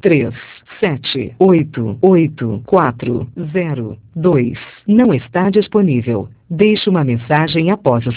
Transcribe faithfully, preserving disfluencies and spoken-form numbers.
três sete oito oito quatro zero dois não está disponível. Deixe uma mensagem após o